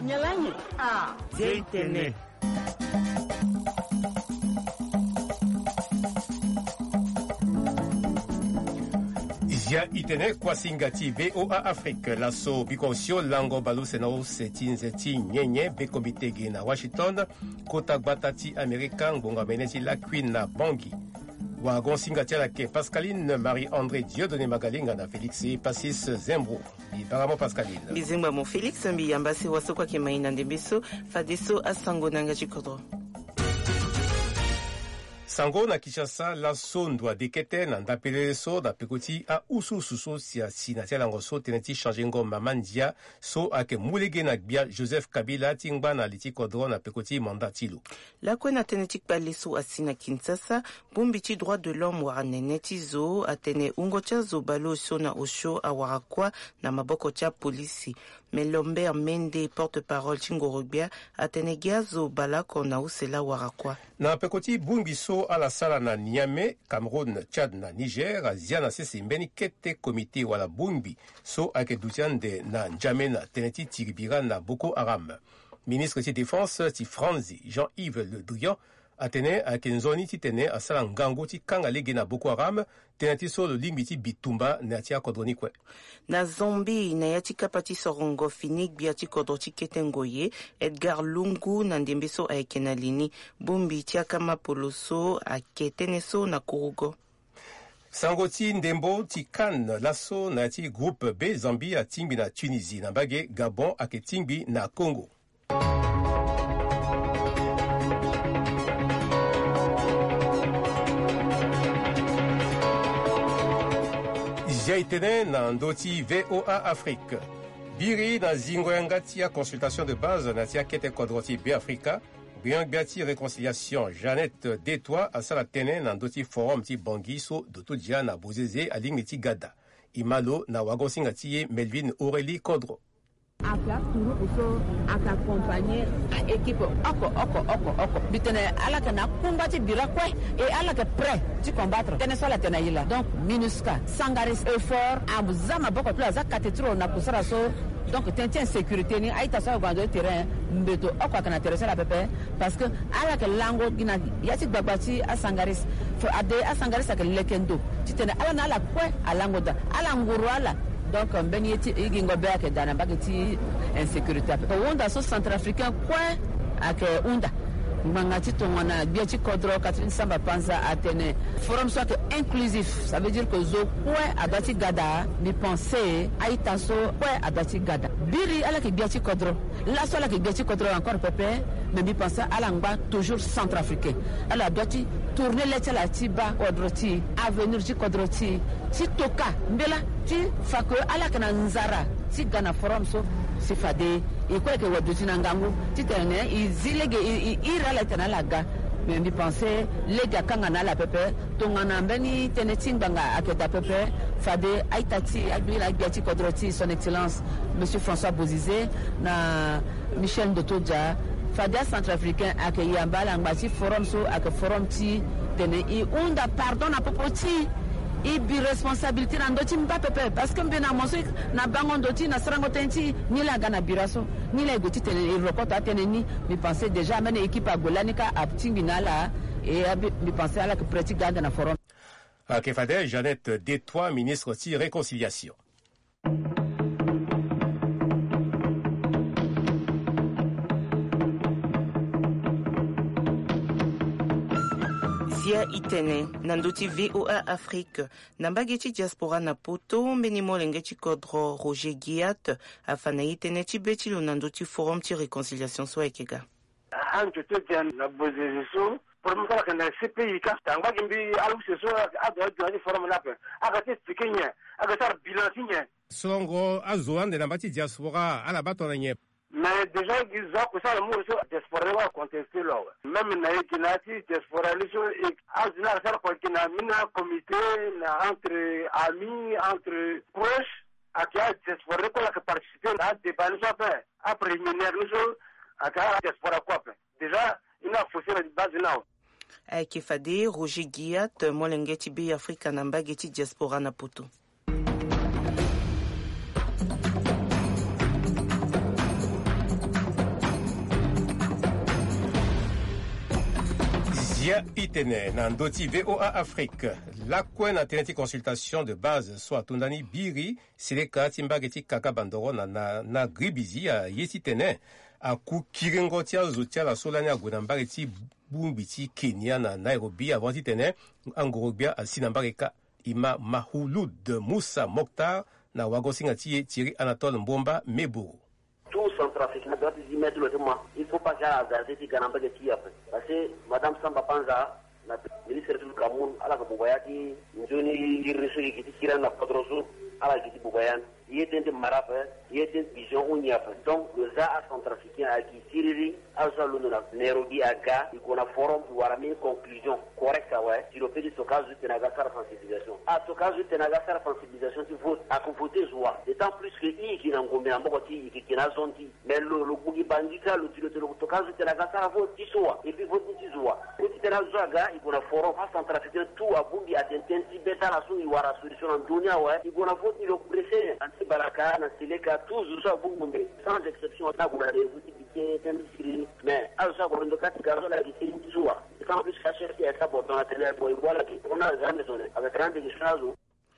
Nyalanye. Ah, Zeitene. Zia itene kwa singati VOA Afrique laso bikosio lango balu senao setinzeti nyenye bekomitege na Washington kota gbatati Amerika ngonga menezi la Queen na Bangi wagon singati lake Pascaline Marie-André Dieudonné Magalinga na Félix Passis Zembro iparamo Pascaline bizimba mo Félix mbiyambasi wasokwa kemaina ndembiso fadeso asango nanga chikodro sango na Kinshasa la sondwa dekete na ndapelele so da pekoti a ususu so sia sinatia lango so teneti change ngoma mandia so ake mulege na gbia Joseph Kabila tingba na liti kodro na pekoti mandatilo la kwena teneti paleso asina Kinshasa bombichi droit de l'homme wa neneti zo atene ungocha zo balo so na osho awarakwa na maboko cha polisi Melombe Mende porte-parole Chingorobia atene giazo balako na usela warakwa na pekoti bumbi so ala sala na Niamey, Cameroun, Tchad na Niger, Azia na sese mbeni kete komite wala bumbi so ake dutiande na Njame na teneti tiribira na Boko Haram. Ministre de Défense ti Franzi Jean-Yves Le Drian atene ake nzoni ti tene asala ngango ti kanga lege na Boko Haram teneti so lo limbi ti bitumba na tia kodroni kwe. Na Zombi na yati kapati sorongo finik biati kodroti ketengoye Edgar Lungu na ndembeso aikena lini bumbi tia kama poloso aketeneso na kurugo. Sangoti ndembo ti kan laso na ti groupe B Zambie a timbi na Tunisie na bage Gabon ake timbi na Congo. Jaitene na ndoti VOA Afrique. Biri na zingo yangati ya consultation de base na tia kete kodroti B Africa. Brian Biati réconciliation Jeannette Détois à Salatene na ndoti forum ti Bangiso dotodia na Bozeze alingi ti Gada. Imalo na wagonsinga ti Melvin Aurélie Kodro. Aka turu uso aka accompagner équipe oko bitene ala kana kumbati birakwe et ala ke prêt tu combattre tene sola tena yila donc MINUSCA Sangaris effort abuzama boko tula zakatetro na kusara so donc tenti sécurité ni aita so gando terrain mbeto oko kana teresa la pepe parce que ala ke lango gina yati babati a Sangaris fo ade a Sangaris ke lekendo titene ala na ala kwe alango da ala nguru ala donc ben yeti igingo be ake dana bagati insécurité ko wonda so centrafricain quoi ake unda mangati tongona biati kodro Catherine Samba Panza atene forum soit inclusif ça veut dire que zo quoi adati gada mi penser aita so quoi adati gada biri ala ke biati kodro la so ala ke biati kodro encore pépé mais mi penser ala ngba toujours centrafricain ala doit tourner les la tiba kodroti avenir ci kodroti ci toka mbela ci fako ala kana nzara ci gana forum so si fade e quoi que wadoti na ngangu ci tene izilege ira la tena laga mais mi penser les gars kanga na la pepe tongana mbeni tene timbanga aketa pepe fade aitati albira biati kodroti son excellence monsieur François Bozizé na Michel Ndotoja Fadia centrafricain accueilli en bas l'angbati forum so ak forum ti tene i unda pardon na popoti i bi responsabilité na ndoti mbapepe parce que mbena monso na bango ndoti na srango tenti ni la gana biraso ni la goti tene i rokota tene ni mi penser déjà mene équipe a golanika a tinginala et mi penser à la que pratique garde na forum Kefade Jeannette Détois ministre ti réconciliation. Zia itene nandoti VOA Afrique nambageti diaspora na poto mbeni molengeti kodro Roger Guiat afana itene ti beti lo nandoti forum ti réconciliation so ekega anjo te jan na bozezo pour me faire que CPI ka tangba gimbi alu seso ado di forum na pe aga te tikenya aga tar bilansinya Songo azoande na bati diaspora ala batona nye. Mais déjà, ils ont ça le mot sur diaspora va contester là. Même na équinati diaspora les choses et azina ça quoi qui na mina comité na entre amis entre proches à qui a diaspora quoi que participer à débat nous fait après préliminaire nous à diaspora quoi. Déjà, il a faussé la base là. Qui fade Roger Guiat molengeti be Africa nambageti diaspora na poto. Zia Itene na ndoti VOA Afrique. Lakwe na teneti consultation de base so atundani biri sileka timbageti kaka bandoro na gribizi ya yesi tene aku kirengo tia zotia la solani aguna mbageti bumbiti Kenya na Nairobi avant tene angorobia asinambareka ima Mahulud Moussa Mokhtar na wagosinga Thierry Anatole Mbomba Meburu. Tout centrafricain doit y mettre le témoin. Il ne faut pas qu'il y ait un hasard qui gagne après. Parce que Madame Samba Panza, la ministre du Cameroun, à la Bobayaki, nous avons qui tirent la Podroso, à la Giti Bobayan, il y a des marapes, il y a des visions où il y a. Donc, le ZA centrafricain a qui tiré, à Nairobi, à Ga, il y a un forum pour avoir une conclusion correcte, sur le fait de stockage de Tenagasar sensibilisation. À stockage de Tenagasar sensibilisation, il faut à confronter joie. D'autant plus que il y a un gommé en Bogoti, qui est en zone, mais le Bougi Bandika, le stockage de Tenagasar, il faut dire joie. Et puis, il faut dire joie. Quand il y a un forum centrafricain, tout à Bougi, à Tenti, Beta, la sous, il y a une solution en Dunia, il y a un vote, il y a un pressé, Anti-Baraka, Anti-Seleka, tous, sans exception, on a mais alors on doit garder la discipline joie quand plus cacher qui est ça pour dans la télé pour voilà on a jamais donné avec grand déchirage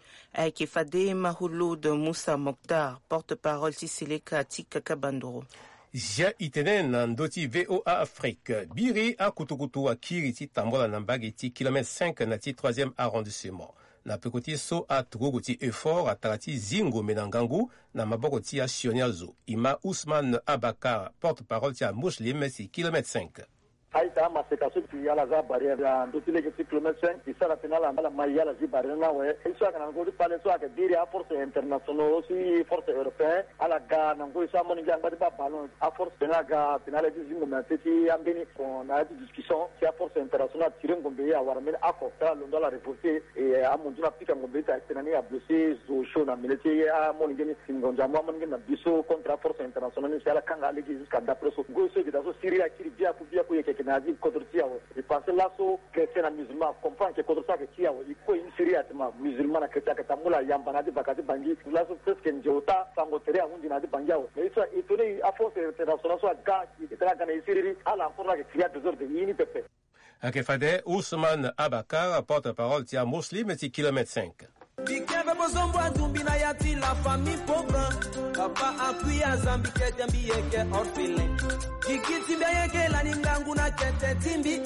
Kefade Mahulud Moussa Mokhtar, porte-parole Tiseleka Tikaka Bandoro. Zia Itene na ndoti VOA Afrique. Biri a kutukutu wa kiriti tambola na mbageti kilomètre 5 na ti 3e arrondissement. Na pekoti so a tuguguti effort a tarati zingo menangangu na maboko ti a Sioniazo. Ima Ousmane Abakar, porte-parole ti a Muslim si kilomètre 5. Aïta masekaso qui a la barrière dans tous les kilomètres 5 qui sera final la maïa la barrière là ouais il soit quand on parle soit que dire à force internationale aussi force européenne à la gare on peut ça mon gars pas ballon à force de la gare final des moment petit ambeni on a des discussions qui à force internationale tirer ngombe ya warmen akota londo la reporter et à mon dieu applique ngombe ta tenani a blessé zo show na militaire à mon gars singonja mo mon gars biso contre force internationale c'est la kanga ligi jusqu'à d'après so go so de Syrie qui bien pour nazi contre Tiao et parce là so chrétien musulman comprend que contre ça que Tiao il faut une série atma musulman na chrétien que tamula yambana de bakati bangi là so presque njota sangotere amundi na de bangiao mais ça étonné à force internationale soit gars qui est là dans les séries à la pour la que Tiao désordre ini pepe Akefade Ousmane Abakar, porte-parole tia Muslim ti kilomètre 5. Bikebe bozombo tumbina yati la famille pauvre papa apui azambi ke jambi yeke orphelin kikiti beyeke la ningangu na tete timbi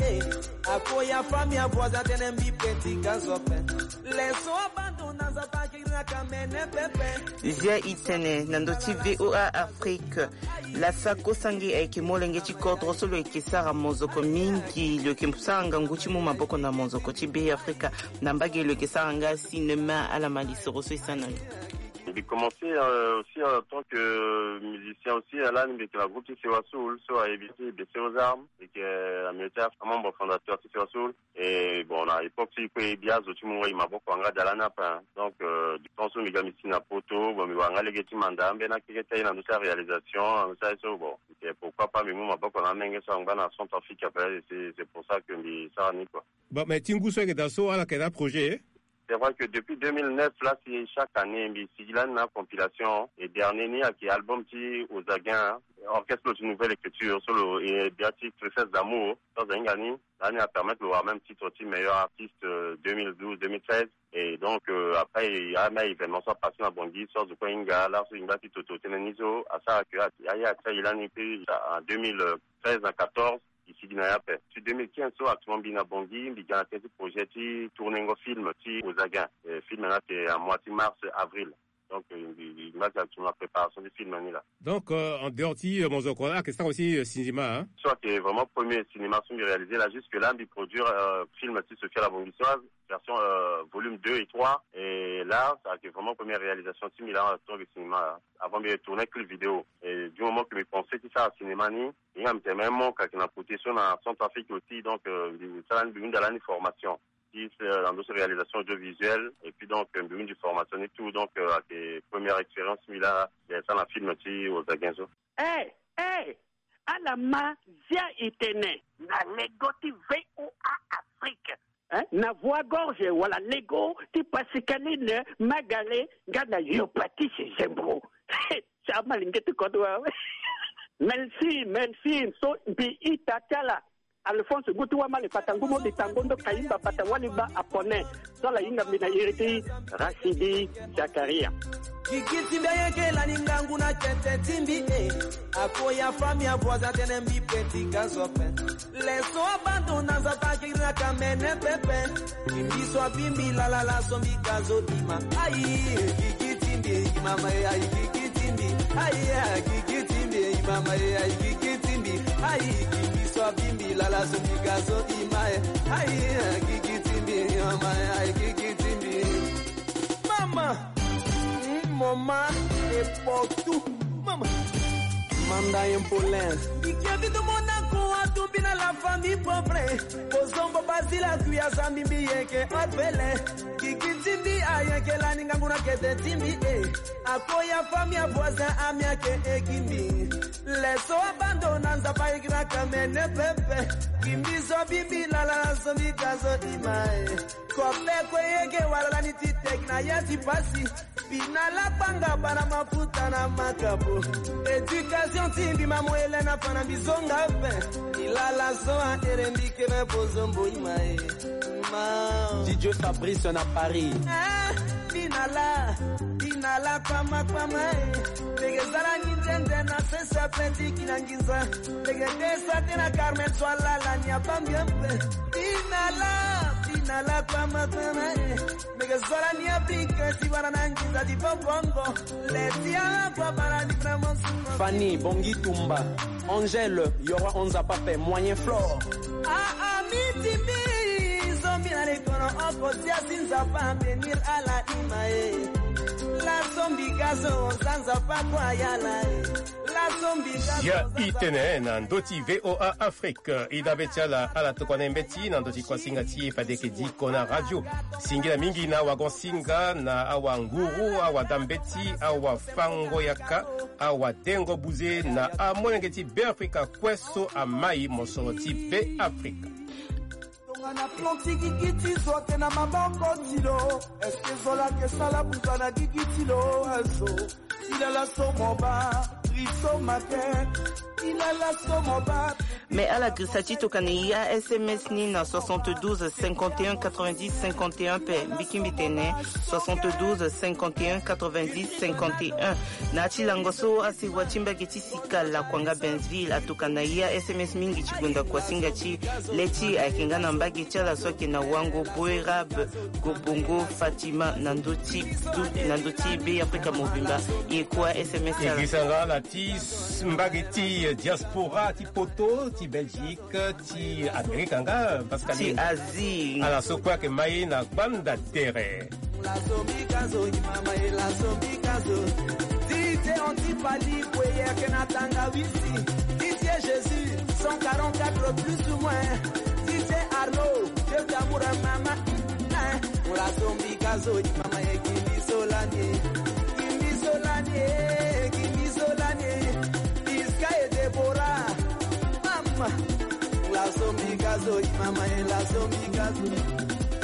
akoya famille avoisa tenembi petit gazope leso abandona zataki na kamene pepe Zia Itene nandoti VOA Afrique la sako sangi eke molenge ti kodro solo eke sara mozoko mingi le kemsanga nguchi mu maboko na mozoko ti be Afrika nambage le kesanga cinéma à la Mali se reçoit ça. J'ai commencé aussi en tant que musicien aussi à l'âne avec la groupe Tissewa Soul, so a évité baisser aux armes et que la militaire membre fondateur Tissewa Soul et bon à l'époque c'est que Biaz au Timor il m'a beaucoup engagé dans la nappe donc du temps où mes ici na poto bon mais engagé les timanda ben à qui était dans sa réalisation ça c'est bon et pourquoi pas mais moi beaucoup en main ça on va dans son trafic après c'est pour ça que ça ni quoi. Bon mais Tingu soit que dans so à la quel projet. C'est vrai que depuis 2009, là, c'est chaque année, il y a une compilation. Et dernier, qui est album qui aux Aguins, orchestre de nouvelle écriture, solo et biatique, tristesse d'amour, dans un année, l'année à permettre le même titre aussi, meilleur artiste 2012-2013. Et donc, après, il y a un événement, soit passé à Bongi, soit de Koinga, là, c'est une bâtisse Toto Tenenizo, à ça, il y a en 2013, en 14, ici d'Inayape. Sur 2015, so actuellement bina bongi, il y a un projet qui tourne un film qui aux Aguins. Le film là c'est à moitié mars avril. Donc il m'a actuellement la préparation du film là. Donc en dehors de Mozokora, qu'est-ce que aussi cinéma hein? Soit que vraiment premier cinéma sont réalisé là jusque là, il produire film qui Sophia la Bongissoise, version volume 2 et 3 et là ça a vraiment première réalisation similaire à le cinéma avant de tourner que le vidéo et du moment que je pensais que ça au cinéma ni il y a même mon qui a coûté sur dans Centrafrique aussi donc ça une de la formation qui dans notre réalisation audiovisuelle et puis donc une de formation et tout donc des premières expériences similaires ça la film aussi aux Aguinzo. À la Zia Itene na negoti VOA Afrique na voix gorge wala nego ti pasikaline magale ngana yopati sembro chama lingeti kodwa merci so bi itatala Alphonse Gutuwa le patangumo de tangondo kaimba patawaliba apone sala inga mina iriti Rashidi Zakaria Kikiti mbeyeke la ningangu na kete timbi Ako ya fami ya voisin tene mbi peti gazope Leso abandona za takira kamene pepe Kimbiso abimbi la la la sombi gazo ima Ayi kikiti mbi mama ayi kikiti mbi Ayi kikiti mbi mama ayi kikiti mbi Ayi kimbiso abimbi la la sombi gazo ima Ayi kikiti mbi mama ayi kikiti mbi Mama Maman est partout. Maman. Manda impolence. Ikevi do Monaco a tubina la famille pauvre. Ozombo basila kuya zambi yeke orphelin. Kikitindi ayeke la ninganguna kete timbi Akoya famille voisin amia ke ekimi. Leso abandona nzapa ikira kamene pepe. Kimbizo bibi la la zombie gazo imae. Kope kweyeke wala ni titek na yati pasi. Bina la panga para mafuta na makapo. Education timbi mamwele na pana bizonga pe. Ila la soa erendike me bozombo imae. DJ Fabrice na Paris. Bina la kama Tegezala nintende na sesa penti kinangiza. Tegedesa tena Carmen swala la nyapambiempe. Bina la kama Megezala nyapika tibara nangiza di bongo. Letia kwa bara di pramonsu. Fanny Bongi Tumba. Angèle Yora Onza Pape Moyen Flore. Mitibi zombie na lekono oposia sinza pa venir à la imae. La zombie gazo sanza pa kwa yala. La zombie gazo ya itene na ndoti VOA Afrique idabetiala ala tokwana mbeti na ndoti kwa singati padeke di kona radio singira mingi na wagonsinga na awa nguru awa dambeti awa fango yaka awa dengo buze na amonengeti be Afrika kweso amai mosoroti be Afrika na planti kikiti zote na maboko tilo eske zola ke sala butana kikitilo azo ila la somoba riso matin ila la somoba. Mais à la Grisati Tokaneia, SMS ni na 72 51 90 51 pe Bikimbitene 72 51 90 51 na Chilangoso asiwachimba geti sikala kwanga Benzville atokaneia SMS mingi chigunda kwa singachi leti akingana mbagi chala soki na wango Boerab Gobongo Fatima Nandoti be Afrika Mobimba yekwa SMS ya Gisanga la ti mbageti diaspora ti poto ti Belgique ti Amerika nga Pascal ti Asie ala sokwa ke mai na banda terre la zombie gazo mama la zombie gazo DJ Antipali Poyer que Natanga Wisi DJ Jésus 144 plus ou moins DJ Arlo Dieu d'amour mama la zombie gazo mama Kimi Solani Iska et Deborah mama la zombie gazo mama la zombie gazo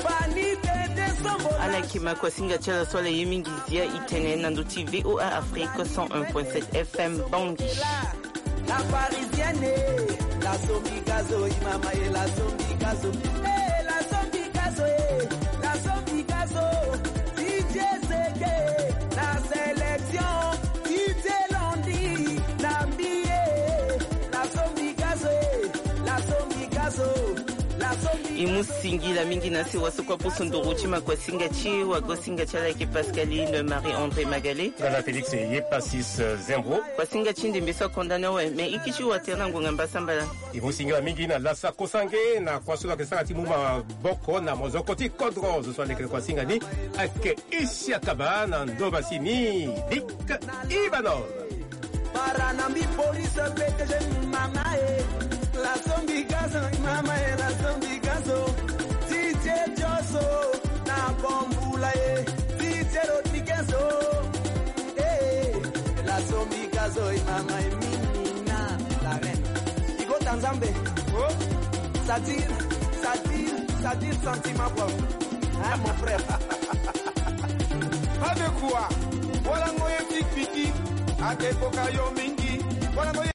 Alakima kwa singa chala swala yemingizia itene nanduti VOA Afrique 101.7 FM Bangui. La parisienne, la zombie gazo, mama et la zombie gazo. La zombie gazo, la zombie gazo. DJ Zeke, la sélection, DJ Londi, Nambié. La zombie gazo, la zombie gazo. Imusingi la mingi nasi wasukwa pusunduruchi makwa singachi wago singachala ke Pascaline Marie-André Magalé Gala Félix Yepasis Zembro kwa singachi ndimbiso kondana we me ikichi watena ngongamba sambala imusingi la mingi na lasa kosange na kwa sula ke sangati muma boko na mozokoti kodro zo swale ke kwa singani ake isya kaba na ndoba sini dik Ivanov Paranambi police PTG mamae la zombie gazo mama e la zombie gazo DJ Joso na bombula DJ Rodriguezo la zombie gazo mama e minina la reine Igo Tanzambe Sadir sentiment quoi hein mon frère avec quoi voilà ngoye piki ate poka yo mingi voilà